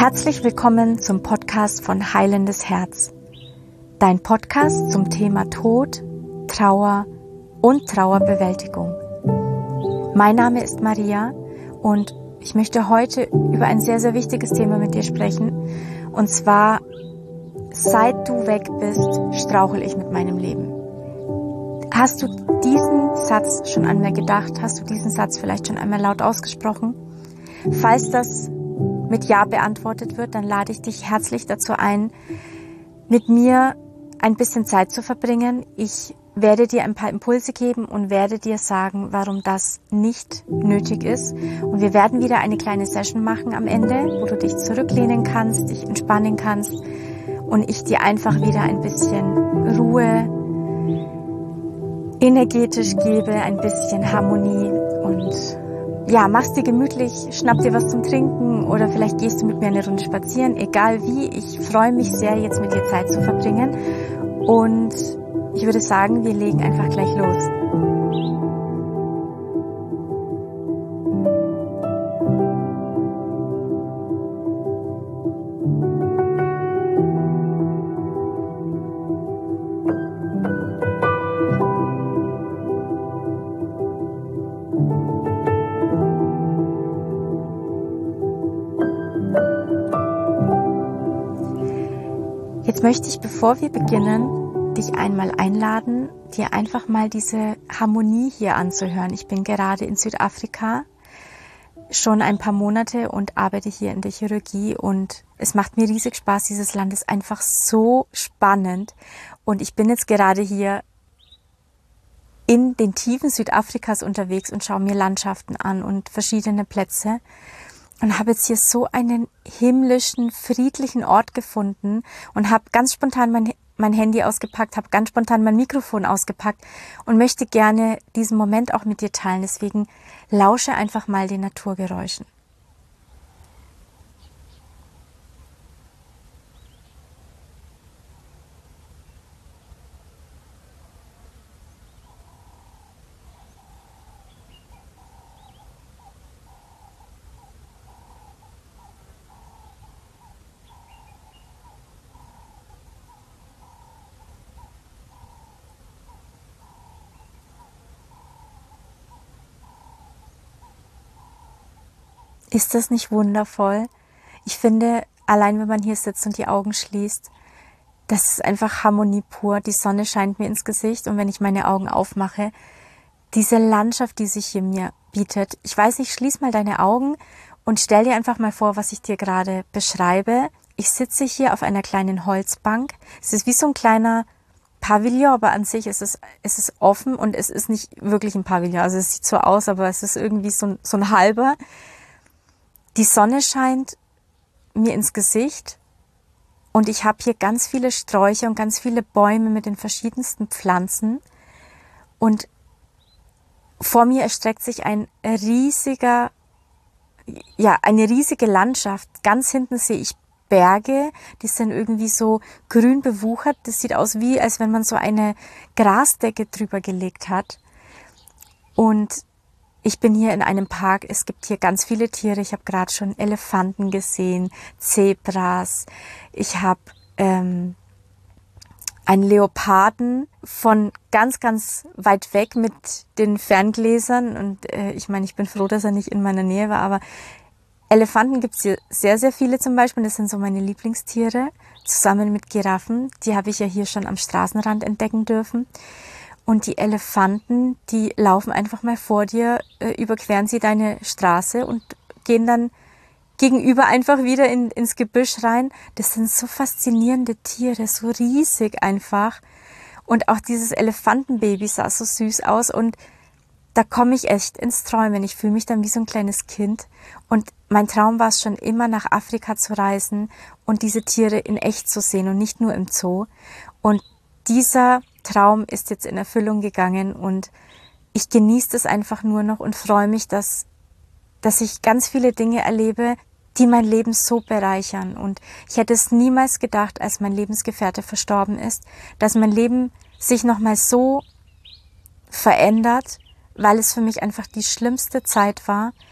Herzlich willkommen zum Podcast von Heilendes Herz. Dein Podcast zum Thema Tod, Trauer und Trauerbewältigung. Mein Name ist Maria und ich möchte heute über ein sehr, sehr wichtiges Thema mit dir sprechen. Und zwar, seit du weg bist, strauchel ich mit meinem Leben. Hast du diesen Satz schon einmal gedacht? Hast du diesen Satz vielleicht schon einmal laut ausgesprochen? Falls das mit Ja beantwortet wird, dann lade ich dich herzlich dazu ein, mit mir ein bisschen Zeit zu verbringen. Ich werde dir ein paar Impulse geben und werde dir sagen, warum das nicht nötig ist. Und wir werden wieder eine kleine Session machen am Ende, wo du dich zurücklehnen kannst, dich entspannen kannst und ich dir einfach wieder ein bisschen Ruhe energetisch gebe, ein bisschen Harmonie und ja, mach's dir gemütlich, schnapp dir was zum Trinken oder vielleicht gehst du mit mir eine Runde spazieren, egal wie. Ich freue mich sehr, jetzt mit dir Zeit zu verbringen und ich würde sagen, wir legen einfach gleich los. Jetzt möchte ich, bevor wir beginnen, dich einmal einladen, dir einfach mal diese Harmonie hier anzuhören. Ich bin gerade in Südafrika, schon ein paar Monate und arbeite hier in der Chirurgie und es macht mir riesig Spaß. Dieses Land ist einfach so spannend und ich bin jetzt gerade hier in den Tiefen Südafrikas unterwegs und schaue mir Landschaften an und verschiedene Plätze. Und habe jetzt hier so einen himmlischen, friedlichen Ort gefunden und habe ganz spontan mein Handy ausgepackt, habe ganz spontan mein Mikrofon ausgepackt und möchte gerne diesen Moment auch mit dir teilen. Deswegen lausche einfach mal den Naturgeräuschen. Ist das nicht wundervoll? Ich finde, allein wenn man hier sitzt und die Augen schließt, das ist einfach Harmonie pur. Die Sonne scheint mir ins Gesicht und wenn ich meine Augen aufmache, diese Landschaft, die sich hier mir bietet. Ich weiß nicht, schließ mal deine Augen und stell dir einfach mal vor, was ich dir gerade beschreibe. Ich sitze hier auf einer kleinen Holzbank. Es ist wie so ein kleiner Pavillon, aber an sich ist es offen und es ist nicht wirklich ein Pavillon. Also es sieht so aus, aber es ist irgendwie so ein halber. Die Sonne scheint mir ins Gesicht und ich habe hier ganz viele Sträucher und ganz viele Bäume mit den verschiedensten Pflanzen und vor mir erstreckt sich eine riesige Landschaft. Ganz hinten sehe ich Berge, die sind irgendwie so grün bewuchert. Das sieht aus wie, als wenn man so eine Grasdecke drüber gelegt hat. Und ich bin hier in einem Park, es gibt hier ganz viele Tiere. Ich habe gerade schon Elefanten gesehen, Zebras. Ich habe einen Leoparden von ganz, ganz weit weg mit den Ferngläsern. Und ich meine, ich bin froh, dass er nicht in meiner Nähe war. Aber Elefanten gibt es hier sehr, sehr viele zum Beispiel. Das sind so meine Lieblingstiere, zusammen mit Giraffen. Die habe ich ja hier schon am Straßenrand entdecken dürfen. Und die Elefanten, die laufen einfach mal vor dir, überqueren sie deine Straße und gehen dann gegenüber einfach wieder ins Gebüsch rein. Das sind so faszinierende Tiere, so riesig einfach. Und auch dieses Elefantenbaby sah so süß aus und da komme ich echt ins Träumen. Ich fühle mich dann wie so ein kleines Kind. Und mein Traum war es schon immer, nach Afrika zu reisen und diese Tiere in echt zu sehen und nicht nur im Zoo. Und dieser Traum ist jetzt in Erfüllung gegangen und ich genieße das einfach nur noch und freue mich, dass ich ganz viele Dinge erlebe, die mein Leben so bereichern. Und ich hätte es niemals gedacht, als mein Lebensgefährte verstorben ist, dass mein Leben sich nochmal so verändert, weil es für mich einfach die schlimmste Zeit war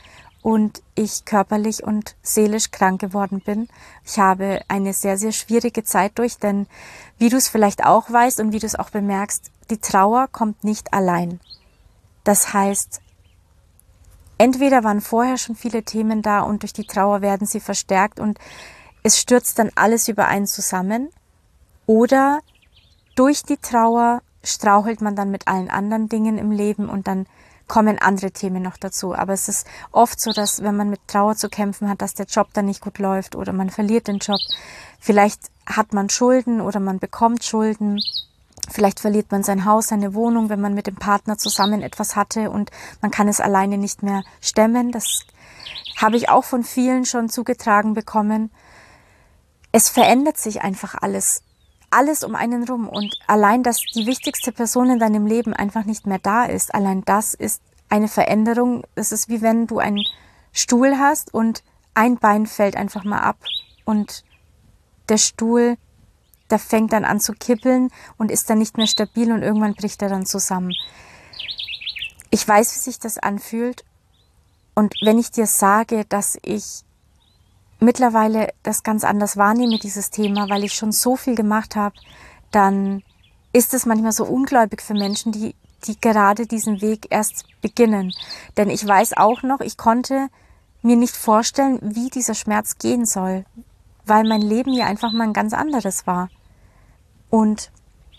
und ich körperlich und seelisch krank geworden bin. Ich habe eine sehr, sehr schwierige Zeit durch, denn wie du es vielleicht auch weißt und wie du es auch bemerkst, die Trauer kommt nicht allein. Das heißt, entweder waren vorher schon viele Themen da und durch die Trauer werden sie verstärkt und es stürzt dann alles über einen zusammen, oder durch die Trauer strauchelt man dann mit allen anderen Dingen im Leben und dann kommen andere Themen noch dazu. Aber es ist oft so, dass wenn man mit Trauer zu kämpfen hat, dass der Job dann nicht gut läuft oder man verliert den Job. Vielleicht hat man Schulden oder man bekommt Schulden. Vielleicht verliert man sein Haus, seine Wohnung, wenn man mit dem Partner zusammen etwas hatte und man kann es alleine nicht mehr stemmen. Das habe ich auch von vielen schon zugetragen bekommen. Es verändert sich einfach alles um einen rum und allein, dass die wichtigste Person in deinem Leben einfach nicht mehr da ist, allein das ist eine Veränderung. Es ist wie wenn du einen Stuhl hast und ein Bein fällt einfach mal ab und der Stuhl, der fängt dann an zu kippeln und ist dann nicht mehr stabil und irgendwann bricht er dann zusammen. Ich weiß, wie sich das anfühlt und wenn ich dir sage, dass ich mittlerweile das ganz anders wahrnehme, dieses Thema, weil ich schon so viel gemacht habe, dann ist es manchmal so ungläubig für Menschen, die gerade diesen Weg erst beginnen. Denn ich weiß auch noch, ich konnte mir nicht vorstellen, wie dieser Schmerz gehen soll, weil mein Leben ja einfach mal ein ganz anderes war. Und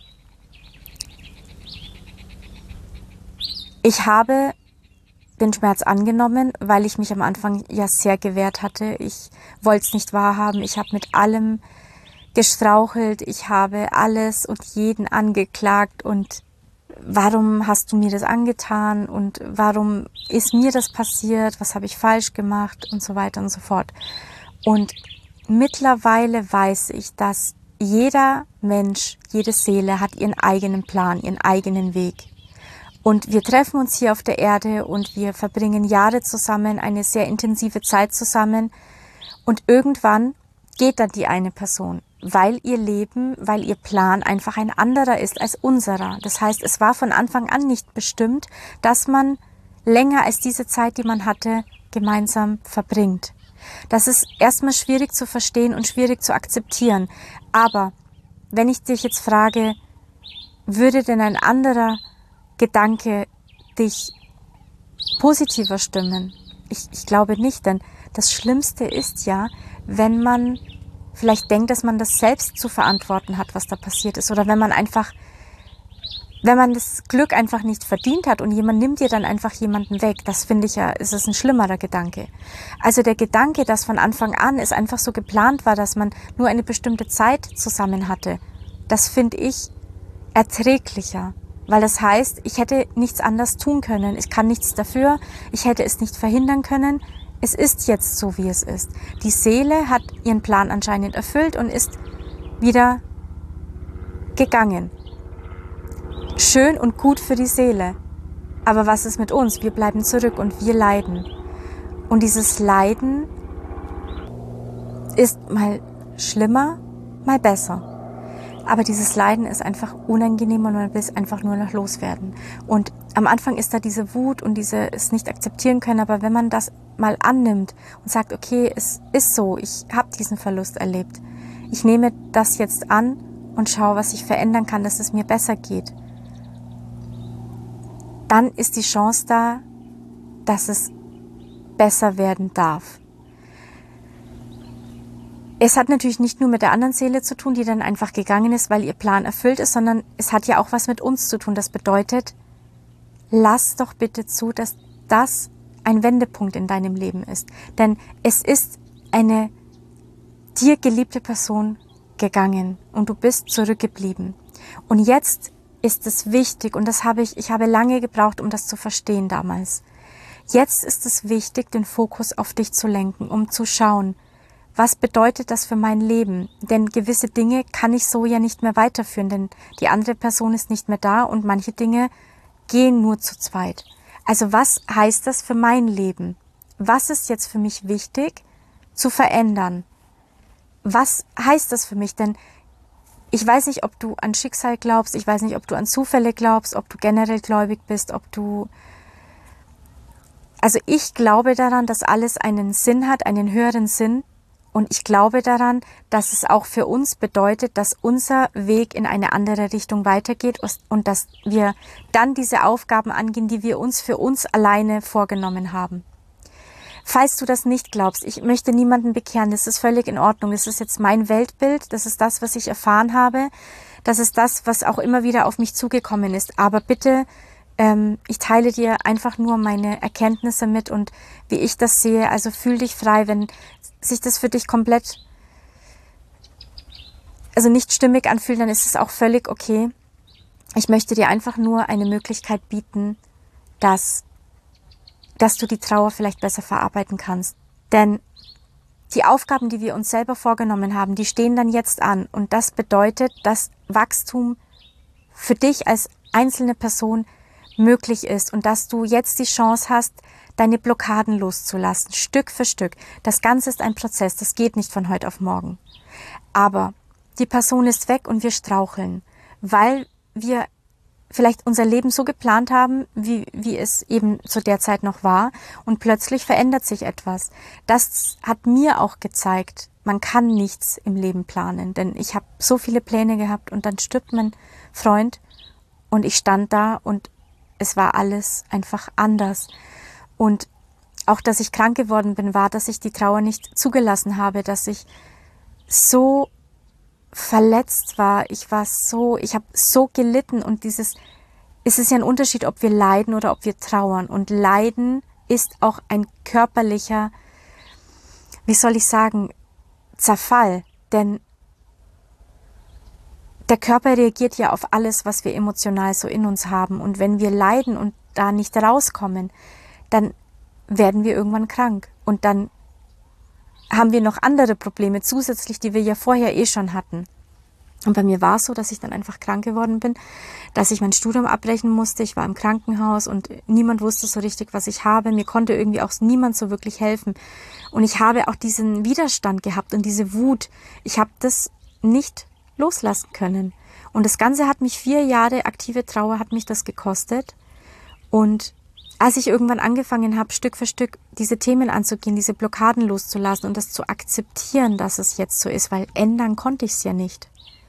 ich habe den Schmerz angenommen, weil ich mich am Anfang ja sehr gewehrt hatte. Ich wollte es nicht wahrhaben. Ich habe mit allem gestrauchelt. Ich habe alles und jeden angeklagt. Und warum hast du mir das angetan? Und warum ist mir das passiert? Was habe ich falsch gemacht? Und so weiter und so fort. Und mittlerweile weiß ich, dass jeder Mensch, jede Seele hat ihren eigenen Plan, ihren eigenen Weg. Und wir treffen uns hier auf der Erde und wir verbringen Jahre zusammen, eine sehr intensive Zeit zusammen. Und irgendwann geht dann die eine Person, weil ihr Leben, weil ihr Plan einfach ein anderer ist als unserer. Das heißt, es war von Anfang an nicht bestimmt, dass man länger als diese Zeit, die man hatte, gemeinsam verbringt. Das ist erstmal schwierig zu verstehen und schwierig zu akzeptieren. Aber wenn ich dich jetzt frage, würde denn ein anderer Gedanke dich positiver stimmen? Ich glaube nicht, denn das Schlimmste ist ja, wenn man vielleicht denkt, dass man das selbst zu verantworten hat, was da passiert ist, oder wenn man das Glück einfach nicht verdient hat und jemand nimmt dir dann einfach jemanden weg, das finde ich ja, ist es ein schlimmerer Gedanke. Also der Gedanke, dass von Anfang an es einfach so geplant war, dass man nur eine bestimmte Zeit zusammen hatte, das finde ich erträglicher. Weil das heißt, ich hätte nichts anders tun können. Ich kann nichts dafür. Ich hätte es nicht verhindern können. Es ist jetzt so, wie es ist. Die Seele hat ihren Plan anscheinend erfüllt und ist wieder gegangen. Schön und gut für die Seele. Aber was ist mit uns? Wir bleiben zurück und wir leiden. Und dieses Leiden ist mal schlimmer, mal besser. Aber dieses Leiden ist einfach unangenehm und man will es einfach nur noch loswerden. Und am Anfang ist da diese Wut und es nicht akzeptieren können. Aber wenn man das mal annimmt und sagt, okay, es ist so, ich habe diesen Verlust erlebt. Ich nehme das jetzt an und schaue, was ich verändern kann, dass es mir besser geht. Dann ist die Chance da, dass es besser werden darf. Es hat natürlich nicht nur mit der anderen Seele zu tun, die dann einfach gegangen ist, weil ihr Plan erfüllt ist, sondern es hat ja auch was mit uns zu tun. Das bedeutet, lass doch bitte zu, dass das ein Wendepunkt in deinem Leben ist. Denn es ist eine dir geliebte Person gegangen und du bist zurückgeblieben. Und jetzt ist es wichtig, und ich habe lange gebraucht, um das zu verstehen damals. Jetzt ist es wichtig, den Fokus auf dich zu lenken, um zu schauen, was bedeutet das für mein Leben? Denn gewisse Dinge kann ich so ja nicht mehr weiterführen, denn die andere Person ist nicht mehr da und manche Dinge gehen nur zu zweit. Also was heißt das für mein Leben? Was ist jetzt für mich wichtig zu verändern? Was heißt das für mich? Denn ich weiß nicht, ob du an Schicksal glaubst, ich weiß nicht, ob du an Zufälle glaubst, ob du generell gläubig bist, ob du Also ich glaube daran, dass alles einen Sinn hat, einen höheren Sinn. Und ich glaube daran, dass es auch für uns bedeutet, dass unser Weg in eine andere Richtung weitergeht und dass wir dann diese Aufgaben angehen, die wir uns für uns alleine vorgenommen haben. Falls du das nicht glaubst, ich möchte niemanden bekehren, das ist völlig in Ordnung. Das ist jetzt mein Weltbild, das ist das, was ich erfahren habe, das ist das, was auch immer wieder auf mich zugekommen ist. Aber bitte, ich teile dir einfach nur meine Erkenntnisse mit und wie ich das sehe. Also fühl dich frei, wenn sich das für dich komplett, also nicht stimmig anfühlt, dann ist es auch völlig okay. Ich möchte dir einfach nur eine Möglichkeit bieten, dass du die Trauer vielleicht besser verarbeiten kannst. Denn die Aufgaben, die wir uns selber vorgenommen haben, die stehen dann jetzt an. Und das bedeutet, dass Wachstum für dich als einzelne Person möglich ist und dass du jetzt die Chance hast, deine Blockaden loszulassen, Stück für Stück. Das Ganze ist ein Prozess, das geht nicht von heute auf morgen. Aber die Person ist weg und wir straucheln, weil wir vielleicht unser Leben so geplant haben, wie es eben zu der Zeit noch war und plötzlich verändert sich etwas. Das hat mir auch gezeigt, man kann nichts im Leben planen, denn ich habe so viele Pläne gehabt und dann stirbt mein Freund und ich stand da und es war alles einfach anders. Und auch, dass ich krank geworden bin, war, dass ich die Trauer nicht zugelassen habe, dass ich so verletzt war. Ich habe so gelitten und es ist ja ein Unterschied, ob wir leiden oder ob wir trauern. Und Leiden ist auch ein körperlicher, wie soll ich sagen, Zerfall. Denn der Körper reagiert ja auf alles, was wir emotional so in uns haben. Und wenn wir leiden und da nicht rauskommen, dann werden wir irgendwann krank. Und dann haben wir noch andere Probleme zusätzlich, die wir ja vorher eh schon hatten. Und bei mir war es so, dass ich dann einfach krank geworden bin, dass ich mein Studium abbrechen musste. Ich war im Krankenhaus und niemand wusste so richtig, was ich habe. Mir konnte irgendwie auch niemand so wirklich helfen. Und ich habe auch diesen Widerstand gehabt und diese Wut. Ich habe das nicht loslassen können. Und das Ganze hat mich 4 Jahre aktive Trauer hat mich das gekostet. Und als ich irgendwann angefangen habe, Stück für Stück diese Themen anzugehen, diese Blockaden loszulassen und das zu akzeptieren, dass es jetzt so ist, weil ändern konnte ich es ja nicht,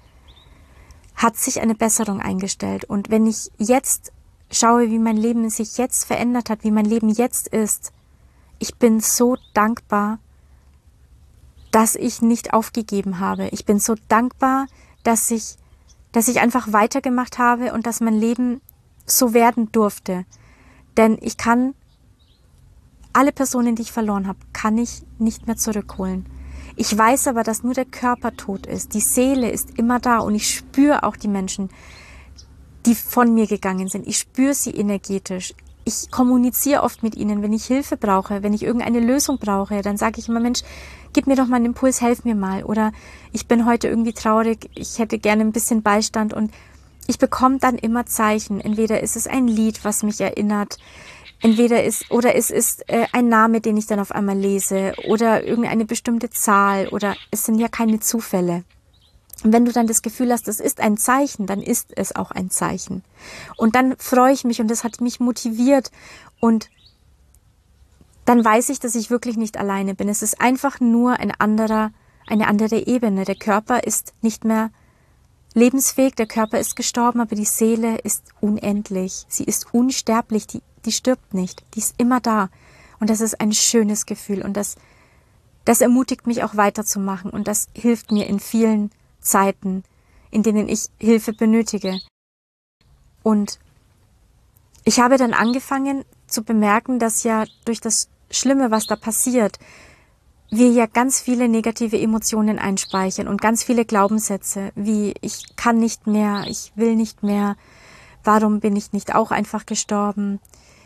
hat sich eine Besserung eingestellt. Und wenn ich jetzt schaue, wie mein Leben sich jetzt verändert hat, wie mein Leben jetzt ist, ich bin so dankbar, dass ich nicht aufgegeben habe. Ich bin so dankbar, dass ich einfach weitergemacht habe und dass mein Leben so werden durfte. Denn ich kann alle Personen, die ich verloren habe, kann ich nicht mehr zurückholen. Ich weiß aber, dass nur der Körper tot ist. Die Seele ist immer da und ich spüre auch die Menschen, die von mir gegangen sind. Ich spüre sie energetisch. Ich kommuniziere oft mit ihnen, wenn ich Hilfe brauche, wenn ich irgendeine Lösung brauche, dann sage ich immer, Mensch, gib mir doch mal einen Impuls, helf mir mal. Oder ich bin heute irgendwie traurig, ich hätte gerne ein bisschen Beistand und ich bekomme dann immer Zeichen. Entweder ist es ein Lied, was mich erinnert, es ist ein Name, den ich dann auf einmal lese oder irgendeine bestimmte Zahl oder es sind ja keine Zufälle. Und wenn du dann das Gefühl hast, das ist ein Zeichen, dann ist es auch ein Zeichen. Und dann freue ich mich und das hat mich motiviert und dann weiß ich, dass ich wirklich nicht alleine bin. Es ist einfach nur eine andere Ebene. Der Körper ist nicht mehr lebensfähig, der Körper ist gestorben, aber die Seele ist unendlich. Sie ist unsterblich, die stirbt nicht, die ist immer da. Und das ist ein schönes Gefühl und das ermutigt mich auch weiterzumachen und das hilft mir in vielen Zeiten, in denen ich Hilfe benötige. Und ich habe dann angefangen zu bemerken, dass ja durch das Schlimme, was da passiert, wir ja ganz viele negative Emotionen einspeichern und ganz viele Glaubenssätze, wie ich kann nicht mehr, ich will nicht mehr, warum bin ich nicht auch einfach gestorben,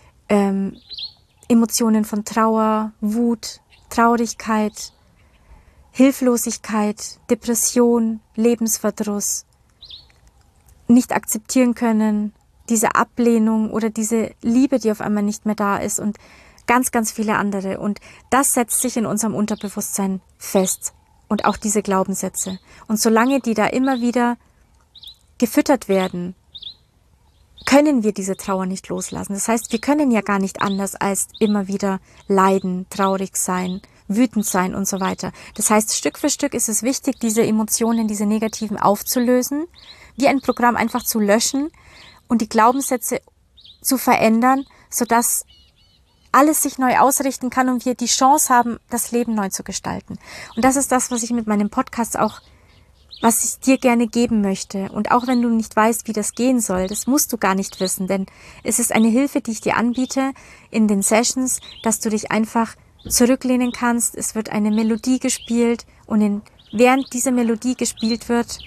Emotionen von Trauer, Wut, Traurigkeit, Hilflosigkeit, Depression, Lebensverdruss, nicht akzeptieren können, diese Ablehnung oder diese Liebe, die auf einmal nicht mehr da ist und ganz, ganz viele andere. Und das setzt sich in unserem Unterbewusstsein fest und auch diese Glaubenssätze. Und solange die da immer wieder gefüttert werden, können wir diese Trauer nicht loslassen. Das heißt, wir können ja gar nicht anders als immer wieder leiden, traurig sein, wütend sein und so weiter. Das heißt, Stück für Stück ist es wichtig, diese Emotionen, diese negativen aufzulösen, wie ein Programm einfach zu löschen und die Glaubenssätze zu verändern, sodass alles sich neu ausrichten kann und wir die Chance haben, das Leben neu zu gestalten. Und das ist das, was ich mit meinem Podcast auch, was ich dir gerne geben möchte. Und auch wenn du nicht weißt, wie das gehen soll, das musst du gar nicht wissen, denn es ist eine Hilfe, die ich dir anbiete in den Sessions, dass du dich einfach zurücklehnen kannst. Es wird eine Melodie gespielt und während diese Melodie gespielt wird,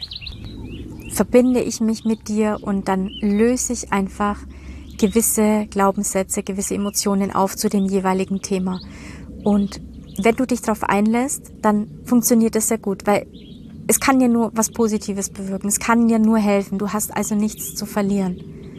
verbinde ich mich mit dir und dann löse ich einfach gewisse Glaubenssätze, gewisse Emotionen auf zu dem jeweiligen Thema. Und wenn du dich darauf einlässt, dann funktioniert das sehr gut, weil es kann ja nur was Positives bewirken, es kann ja nur helfen, du hast also nichts zu verlieren.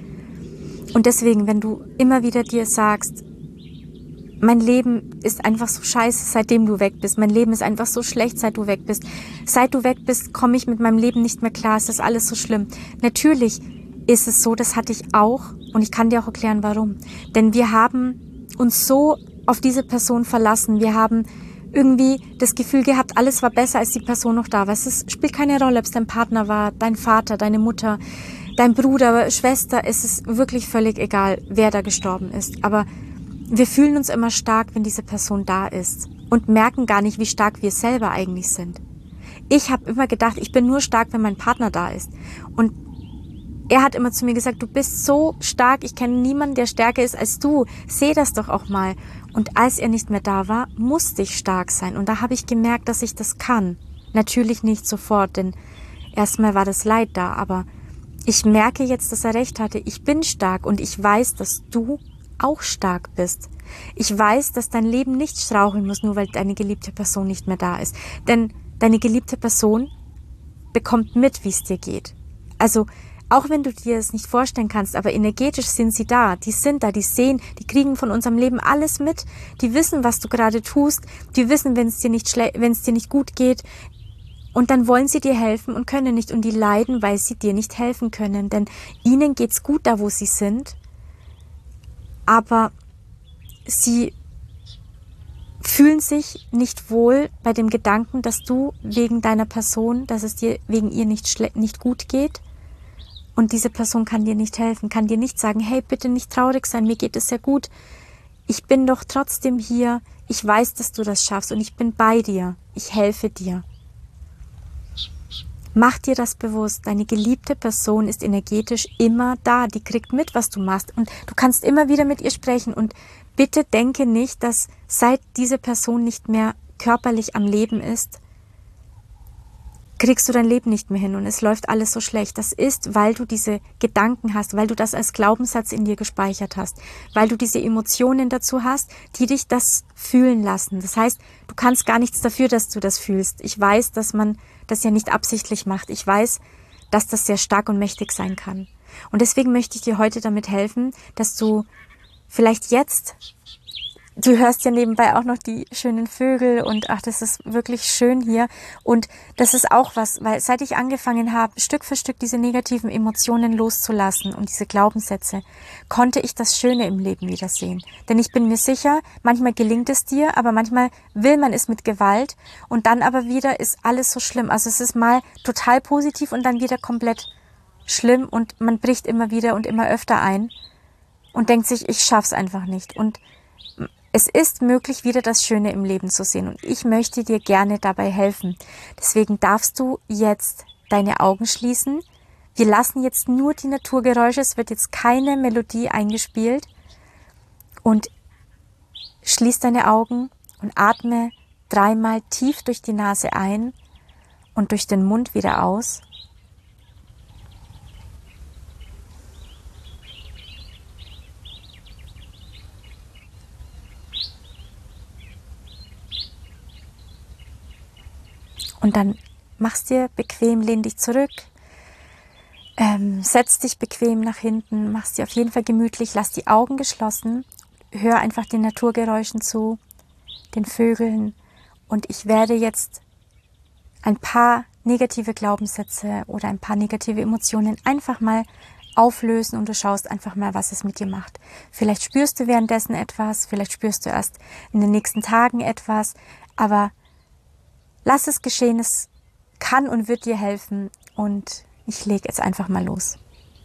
Und deswegen, wenn du immer wieder dir sagst, mein Leben ist einfach so scheiße, seitdem du weg bist, mein Leben ist einfach so schlecht, seit du weg bist, komme ich mit meinem Leben nicht mehr klar, es ist alles so schlimm. Natürlich ist es so, das hatte ich auch und ich kann dir auch erklären, warum. Denn wir haben uns so auf diese Person verlassen, wir haben irgendwie das Gefühl gehabt, alles war besser, als die Person noch da war. Es spielt keine Rolle, ob es dein Partner war, dein Vater, deine Mutter, dein Bruder, Schwester, es ist wirklich völlig egal, wer da gestorben ist. Aber wir fühlen uns immer stark, wenn diese Person da ist und merken gar nicht, wie stark wir selber eigentlich sind. Ich habe immer gedacht, ich bin nur stark, wenn mein Partner da ist. Und er hat immer zu mir gesagt, du bist so stark, ich kenne niemanden, der stärker ist als du. Seh das doch auch mal. Und als er nicht mehr da war, musste ich stark sein. Und da habe ich gemerkt, dass ich das kann. Natürlich nicht sofort, denn erstmal war das Leid da. Aber ich merke jetzt, dass er recht hatte. Ich bin stark und ich weiß, dass du auch stark bist. Ich weiß, dass dein Leben nicht straucheln muss, nur weil deine geliebte Person nicht mehr da ist. Denn deine geliebte Person bekommt mit, wie es dir geht. Also auch wenn du dir das nicht vorstellen kannst, aber energetisch sind sie da, die sind da, die sehen, die kriegen von unserem Leben alles mit, die wissen, was du gerade tust, die wissen, wenn es dir nicht gut geht und dann wollen sie dir helfen und können nicht und die leiden, weil sie dir nicht helfen können, denn ihnen geht's gut da, wo sie sind, aber sie fühlen sich nicht wohl bei dem Gedanken, dass du wegen deiner Person, dass es dir wegen ihr nicht gut geht. Und diese Person kann dir nicht helfen, kann dir nicht sagen, hey, bitte nicht traurig sein, mir geht es sehr gut. Ich bin doch trotzdem hier, ich weiß, dass du das schaffst und ich bin bei dir, ich helfe dir. Mach dir das bewusst, deine geliebte Person ist energetisch immer da, die kriegt mit, was du machst und du kannst immer wieder mit ihr sprechen und bitte denke nicht, dass seit diese Person nicht mehr körperlich am Leben ist, kriegst du dein Leben nicht mehr hin und es läuft alles so schlecht. Das ist, weil du diese Gedanken hast, weil du das als Glaubenssatz in dir gespeichert hast, weil du diese Emotionen dazu hast, die dich das fühlen lassen. Das heißt, du kannst gar nichts dafür, dass du das fühlst. Ich weiß, dass man das ja nicht absichtlich macht. Ich weiß, dass das sehr stark und mächtig sein kann. Und deswegen möchte ich dir heute damit helfen, dass du vielleicht jetzt, du hörst ja nebenbei auch noch die schönen Vögel und ach, das ist wirklich schön hier. Und das ist auch was, weil seit ich angefangen habe, Stück für Stück diese negativen Emotionen loszulassen und diese Glaubenssätze, konnte ich das Schöne im Leben wiedersehen. Denn ich bin mir sicher, manchmal gelingt es dir, aber manchmal will man es mit Gewalt und dann aber wieder ist alles so schlimm. Also es ist mal total positiv und dann wieder komplett schlimm und man bricht immer wieder und immer öfter ein und denkt sich, ich schaff's einfach nicht. Und es ist möglich, wieder das Schöne im Leben zu sehen und ich möchte dir gerne dabei helfen. Deswegen darfst du jetzt deine Augen schließen. Wir lassen jetzt nur die Naturgeräusche, es wird jetzt keine Melodie eingespielt und schließ deine Augen und atme 3-mal tief durch die Nase ein und durch den Mund wieder aus. Und dann mach's dir bequem, lehn dich zurück, setz dich bequem nach hinten, mach's dir auf jeden Fall gemütlich, lass die Augen geschlossen, hör einfach den Naturgeräuschen zu, den Vögeln und ich werde jetzt ein paar negative Glaubenssätze oder ein paar negative Emotionen einfach mal auflösen und du schaust einfach mal, was es mit dir macht. Vielleicht spürst du währenddessen etwas, vielleicht spürst du erst in den nächsten Tagen etwas, aber lass es geschehen, es kann und wird dir helfen und ich lege jetzt einfach mal los.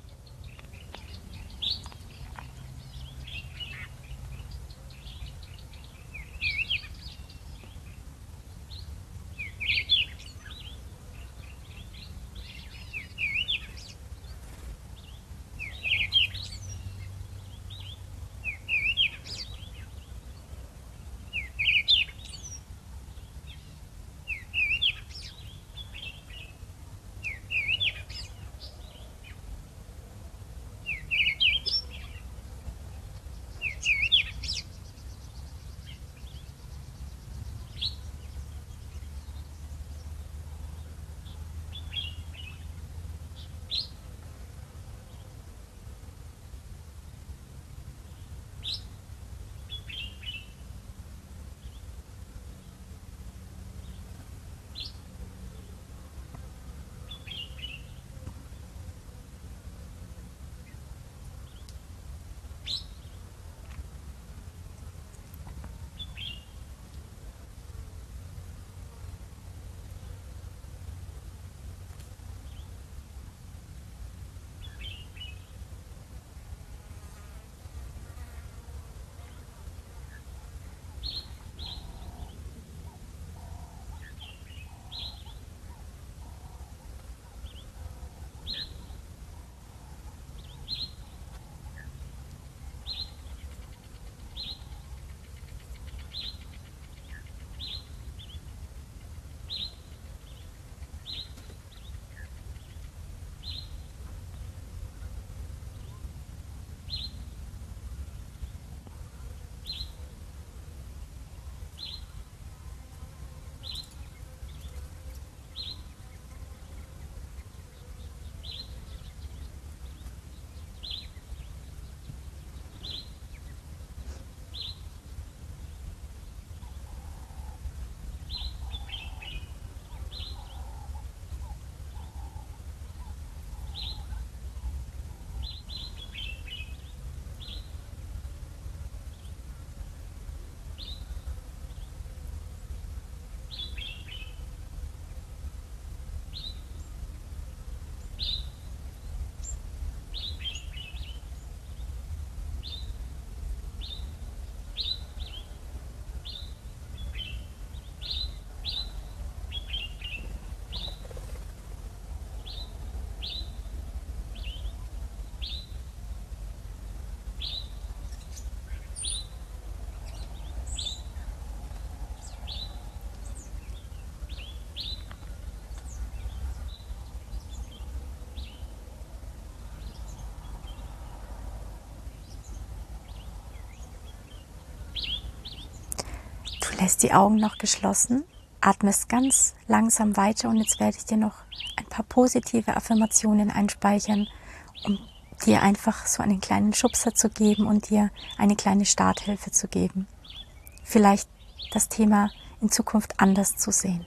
Du lässt die Augen noch geschlossen, atmest ganz langsam weiter und jetzt werde ich dir noch ein paar positive Affirmationen einspeichern, um dir einfach so einen kleinen Schubser zu geben und dir eine kleine Starthilfe zu geben. Vielleicht das Thema in Zukunft anders zu sehen.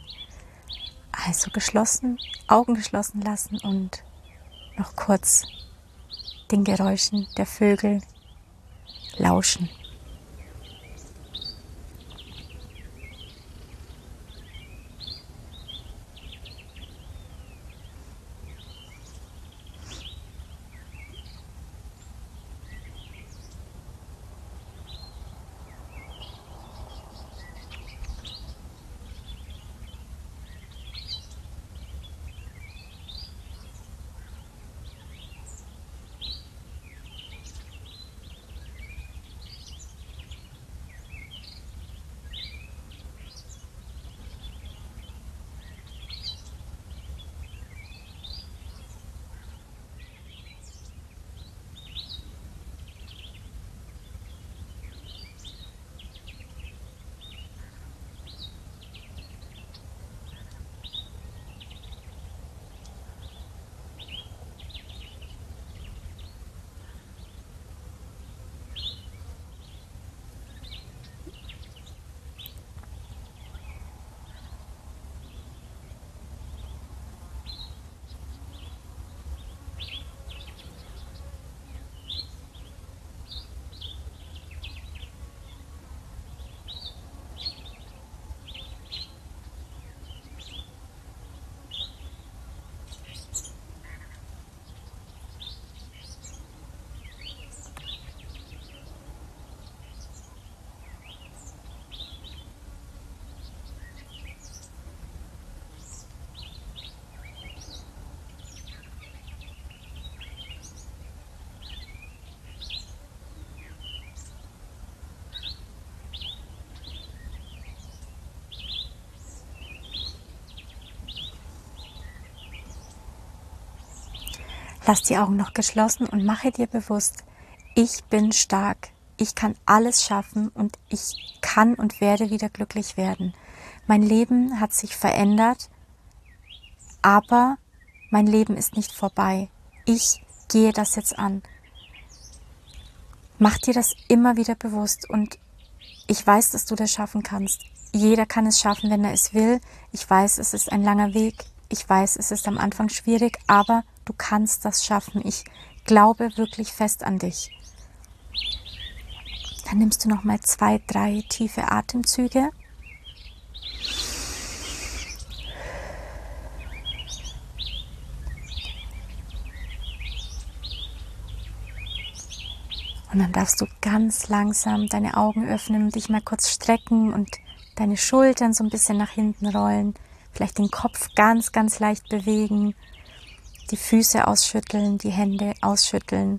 Also geschlossen, Augen geschlossen lassen und noch kurz den Geräuschen der Vögel lauschen. Lass die Augen noch geschlossen und mache dir bewusst, ich bin stark, ich kann alles schaffen und ich kann und werde wieder glücklich werden. Mein Leben hat sich verändert, aber mein Leben ist nicht vorbei. Ich gehe das jetzt an. Mach dir das immer wieder bewusst und ich weiß, dass du das schaffen kannst. Jeder kann es schaffen, wenn er es will. Ich weiß, es ist ein langer Weg. Ich weiß, es ist am Anfang schwierig, aber du kannst das schaffen. Ich glaube wirklich fest an dich. Dann nimmst du nochmal 2, 3 tiefe Atemzüge. Und dann darfst du ganz langsam deine Augen öffnen und dich mal kurz strecken und deine Schultern so ein bisschen nach hinten rollen. Vielleicht den Kopf ganz, ganz leicht bewegen, die Füße ausschütteln, die Hände ausschütteln.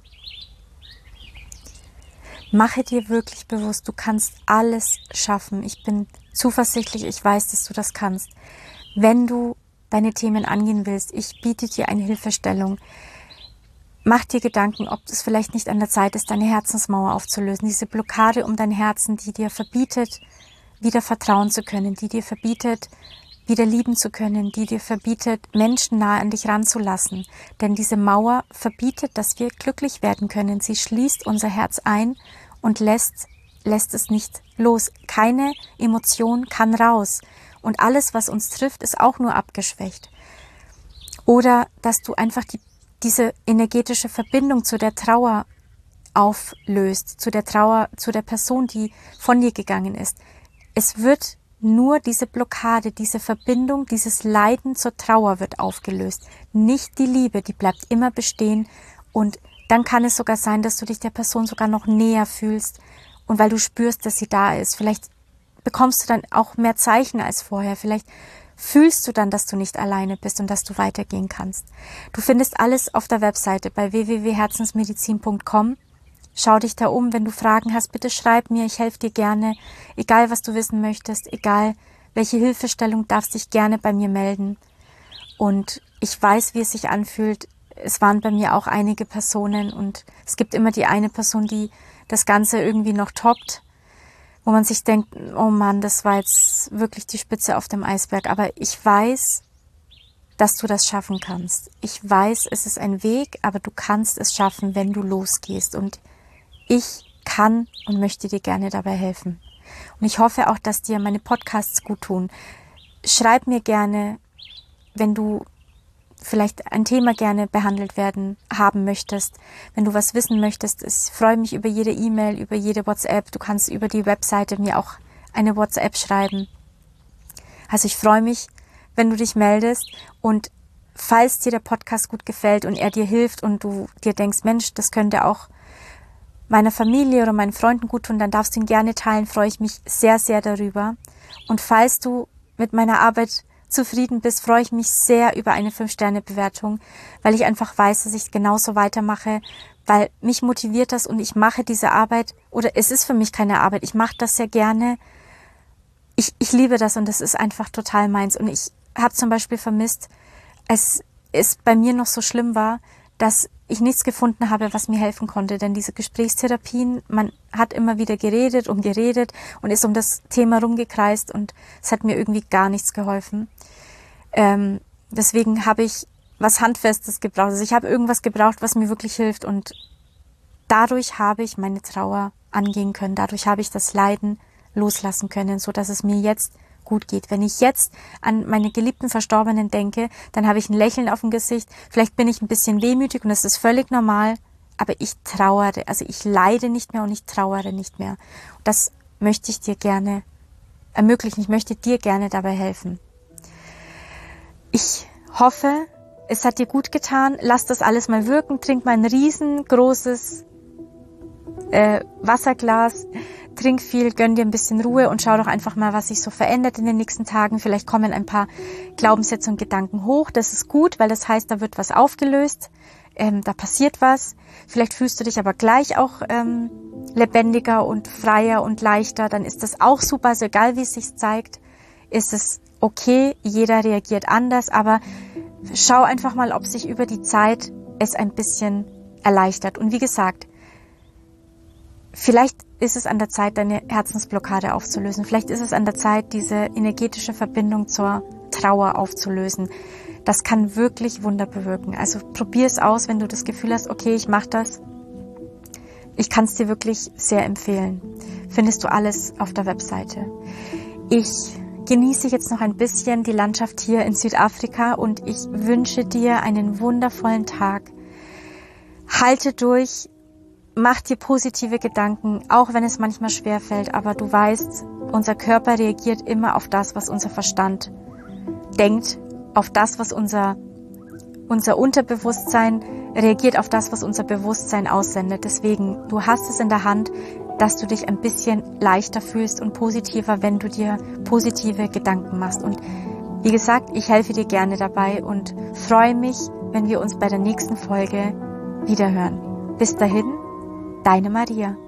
Mache dir wirklich bewusst, du kannst alles schaffen. Ich bin zuversichtlich, ich weiß, dass du das kannst. Wenn du deine Themen angehen willst, ich biete dir eine Hilfestellung. Mach dir Gedanken, ob es vielleicht nicht an der Zeit ist, deine Herzensmauer aufzulösen. Diese Blockade um dein Herzen, die dir verbietet, wieder vertrauen zu können, die dir verbietet, wieder lieben zu können, die dir verbietet, Menschen nahe an dich ranzulassen. Denn diese Mauer verbietet, dass wir glücklich werden können. Sie schließt unser Herz ein und lässt es nicht los. Keine Emotion kann raus. Und alles, was uns trifft, ist auch nur abgeschwächt. Oder dass du einfach diese energetische Verbindung zu der Trauer auflöst, zu der Trauer, zu der Person, die von dir gegangen ist. Es wird nur diese Blockade, diese Verbindung, dieses Leiden zur Trauer wird aufgelöst. Nicht die Liebe, die bleibt immer bestehen und dann kann es sogar sein, dass du dich der Person sogar noch näher fühlst und weil du spürst, dass sie da ist. Vielleicht bekommst du dann auch mehr Zeichen als vorher. Vielleicht fühlst du dann, dass du nicht alleine bist und dass du weitergehen kannst. Du findest alles auf der Webseite bei www.herzensmedizin.com. Schau dich da um, wenn du Fragen hast, bitte schreib mir, ich helfe dir gerne. Egal, was du wissen möchtest, egal, welche Hilfestellung, darfst dich gerne bei mir melden. Und ich weiß, wie es sich anfühlt. Es waren bei mir auch einige Personen und es gibt immer die eine Person, die das Ganze irgendwie noch toppt, wo man sich denkt, oh Mann, das war jetzt wirklich die Spitze auf dem Eisberg. Aber ich weiß, dass du das schaffen kannst. Ich weiß, es ist ein Weg, aber du kannst es schaffen, wenn du losgehst. Und ich kann und möchte dir gerne dabei helfen. Und ich hoffe auch, dass dir meine Podcasts gut tun. Schreib mir gerne, wenn du vielleicht ein Thema gerne behandelt haben möchtest, wenn du was wissen möchtest. Ich freue mich über jede E-Mail, über jede WhatsApp. Du kannst über die Webseite mir auch eine WhatsApp schreiben. Also ich freue mich, wenn du dich meldest und falls dir der Podcast gut gefällt und er dir hilft und du dir denkst, Mensch, das könnte auch meiner Familie oder meinen Freunden gut tun, dann darfst du ihn gerne teilen, freue ich mich sehr, sehr darüber. Und falls du mit meiner Arbeit zufrieden bist, freue ich mich sehr über eine 5-Sterne-Bewertung, weil ich einfach weiß, dass ich genauso weitermache, weil mich motiviert das und ich mache diese Arbeit, oder es ist für mich keine Arbeit, ich mache das sehr gerne. Ich liebe das und das ist einfach total meins. Und ich habe zum Beispiel vermisst, als es bei mir noch so schlimm war, dass ich nichts gefunden habe, was mir helfen konnte. Denn diese Gesprächstherapien, man hat immer wieder geredet und ist um das Thema rumgekreist und es hat mir irgendwie gar nichts geholfen. Deswegen habe ich was Handfestes gebraucht. Also ich habe irgendwas gebraucht, was mir wirklich hilft und dadurch habe ich meine Trauer angehen können. Dadurch habe ich das Leiden loslassen können, so dass es mir jetzt gut geht. Wenn ich jetzt an meine geliebten Verstorbenen denke, dann habe ich ein Lächeln auf dem Gesicht. Vielleicht bin ich ein bisschen wehmütig und das ist völlig normal, aber ich trauere. Also ich leide nicht mehr und ich trauere nicht mehr. Und das möchte ich dir gerne ermöglichen. Ich möchte dir gerne dabei helfen. Ich hoffe, es hat dir gut getan. Lass das alles mal wirken. Trink mal ein riesengroßes Wasserglas. Trink viel, gönn dir ein bisschen Ruhe und schau doch einfach mal, was sich so verändert in den nächsten Tagen. Vielleicht kommen ein paar Glaubenssätze und Gedanken hoch. Das ist gut, weil das heißt, da wird was aufgelöst. Da passiert was. Vielleicht fühlst du dich aber gleich auch lebendiger und freier und leichter. Dann ist das auch super. Also egal, wie es sich zeigt, ist es okay. Jeder reagiert anders. Aber schau einfach mal, ob sich über die Zeit es ein bisschen erleichtert. Und wie gesagt, vielleicht ist es an der Zeit, deine Herzensblockade aufzulösen. Vielleicht ist es an der Zeit, diese energetische Verbindung zur Trauer aufzulösen. Das kann wirklich Wunder bewirken. Also probier es aus, wenn du das Gefühl hast, okay, ich mache das. Ich kann es dir wirklich sehr empfehlen. Findest du alles auf der Webseite. Ich genieße jetzt noch ein bisschen die Landschaft hier in Südafrika und ich wünsche dir einen wundervollen Tag. Halte durch. Mach dir positive Gedanken, auch wenn es manchmal schwerfällt, aber du weißt, unser Körper reagiert immer auf das, was unser Verstand denkt, auf das, was unser Unterbewusstsein reagiert, auf das, was unser Bewusstsein aussendet. Deswegen, du hast es in der Hand, dass du dich ein bisschen leichter fühlst und positiver, wenn du dir positive Gedanken machst. Und wie gesagt, ich helfe dir gerne dabei und freue mich, wenn wir uns bei der nächsten Folge wiederhören. Bis dahin, deine Maria.